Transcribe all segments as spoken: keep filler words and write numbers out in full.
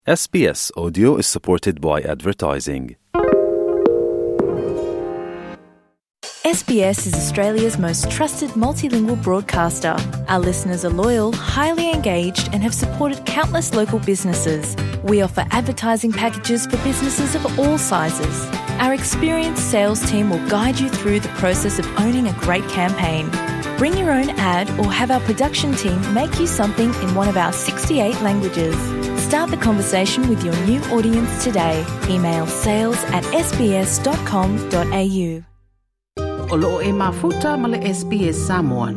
S B S Audio is supported by advertising. S B S is Australia's most trusted multilingual broadcaster. Our listeners are loyal, highly engaged and have supported countless local businesses. We offer advertising packages for businesses of all sizes. Our experienced sales team will guide you through the process of owning a great campaign. Bring your own ad or have our production team make you something in one of our sixty-eight languages. Start the conversation with your new audience today. Email sales at s b s dot com dot a u. O loo e mafuta ma le S B S Samoan.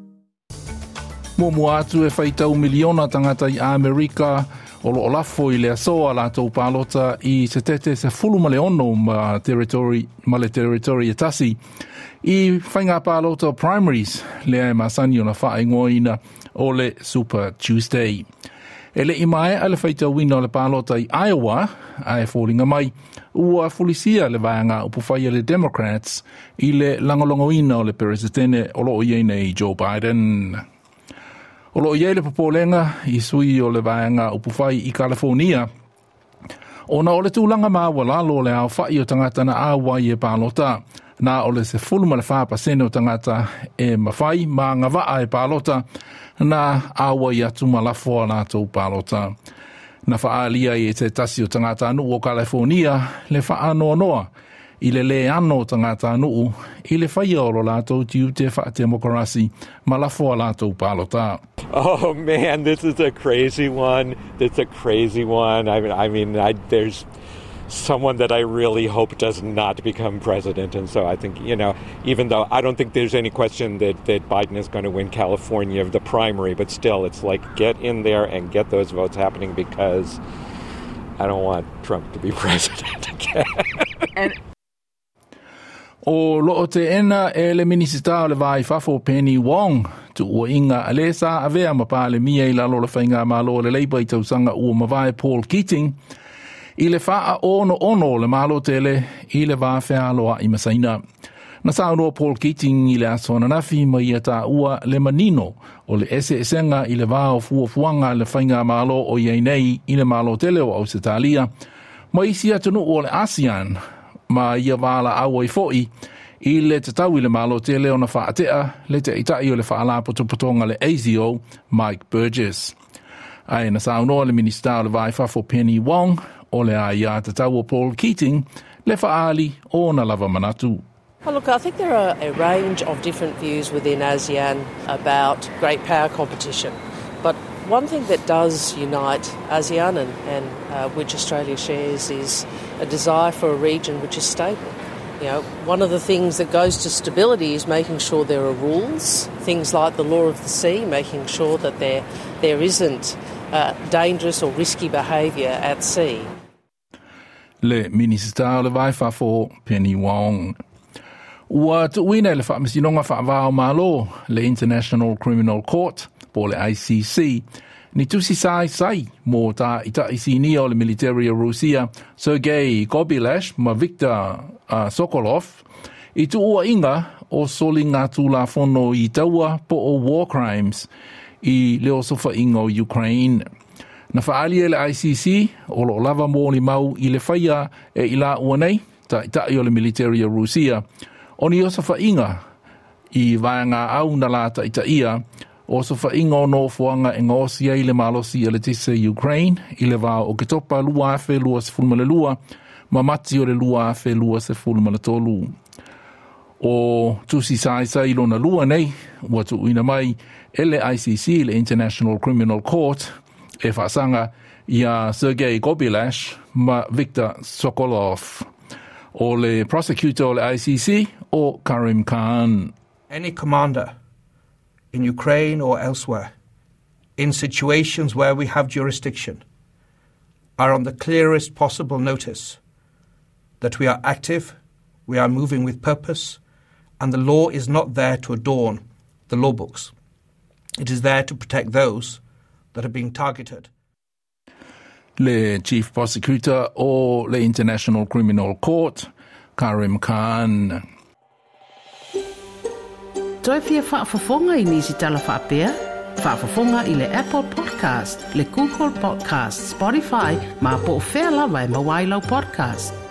Mo mo atu e whaitau miliona tangata i Amerika o loo lafo i le asoa la tau palota i se tete se fulu ma le ono ma territory, ma le territory e tasi. I whainga palota primaries le ai masani o na whaingoina o le Super Tuesday. E le imae ale whaitau wina o le palota i Iowa ai fōringa mai ua fulisia le vanga upufai le Democrats i le langolongoina o le peresidene o loo iene i Joe Biden. O loo iene le popolenga i sui o le vanga upufai i California. O na o le tūlanga māua lalo le au whai o tangata na awa i e palota. Na o le se fuluma le whapa sene o tangata e mawhai ma ngawaa e palota na awa i atu malafo na tau palota. Na whaalia i te tasi o tangata anu o California le whaanoa noa i le le ano o tangata anu i le whaia o lo lātou tiu te whaatemokarasi malafo a lātou palota. Oh man, this is a crazy one. It's a crazy one. I mean, I mean, I, there's someone that I really hope does not become president. And so I think, you know, even though I don't think there's any question that, that Biden is going to win California of the primary, but still it's like get in there and get those votes happening because I don't want Trump to be president again. And O loo te ena e le minisita o le vai fafo Penny Wong tu ua inga alesa avea mapale mia i lalo le whainga malo le leiba i tausanga ua mawai Paul Keating i le whaa ono ono le malo tele i le vā whealoa i masaina. Na saunoa Paul Keating i le asona nafi ma ia ta ua le manino o le ese esenga i le vā o fua fuanga le whainga malo o iei nei i le malo tele o Ausitalia ma isi atunu o le ASEAN ma ia wala awa i foi i le te tau i le malo te leo na whaatea le te itai o le whaala potopotonga le A S I O Mike Burgess. Ai na saunoa le minista o le vaifafo Penny Wong o le aia te tau o Paul Keating le whaali o na lava manatu. Well, look, I think there are a range of different views within ASEAN about great power competition. But one thing that does unite ASEAN and, and uh, which Australia shares is a desire for a region which is stable. You know, one of the things that goes to stability is making sure there are rules, things like the law of the sea, making sure that there there isn't uh, dangerous or risky behaviour at sea. Le minista le vaifafo Penny Wong. Ua tuuina le whaamisinonga whaavao malo le International Criminal Court po le I C C. Ni tusi sai sai mo ta ita isini o le military o Rusia Sergei Gobilash ma Viktor uh, Sokolov i tu ua inga o soli ngatu la fono i taua po o war crimes i leo sofa ingo Ukraine. Na whaalia le I C C o lo lava mo ni mau i le whaia e ila ua nei ta ita i o le military o Rusia o ni o sofa inga i vanga au na lata ita ia o sofa ingo no fuanga e ngosi ai le malosi e le tise Ukraine i le vao o ke topa lua afe lua se fulma le lua ma mati o le lua afe lua se fulma le tolu. O tusi sai sai lona lua nei ua tu ina mai e le I C C le International Criminal Court e whaasanga ia Sergei Gobilash ma Viktor Sokolov o le prosecutor o le I C C o Karim Khan. Any commander in Ukraine or elsewhere, in situations where we have jurisdiction, are on the clearest possible notice that we are active, we are moving with purpose, and the law is not there to adorn the law books. It is there to protect those that are being targeted. Le Chief Prosecutor o le International Criminal Court, Karim Khan. toi fia whaafafonga i nisi tala whaapea? Whaafafonga i le Apple Podcast, le Google Podcast, Spotify, ma po o whea lawa e mawailau podcast.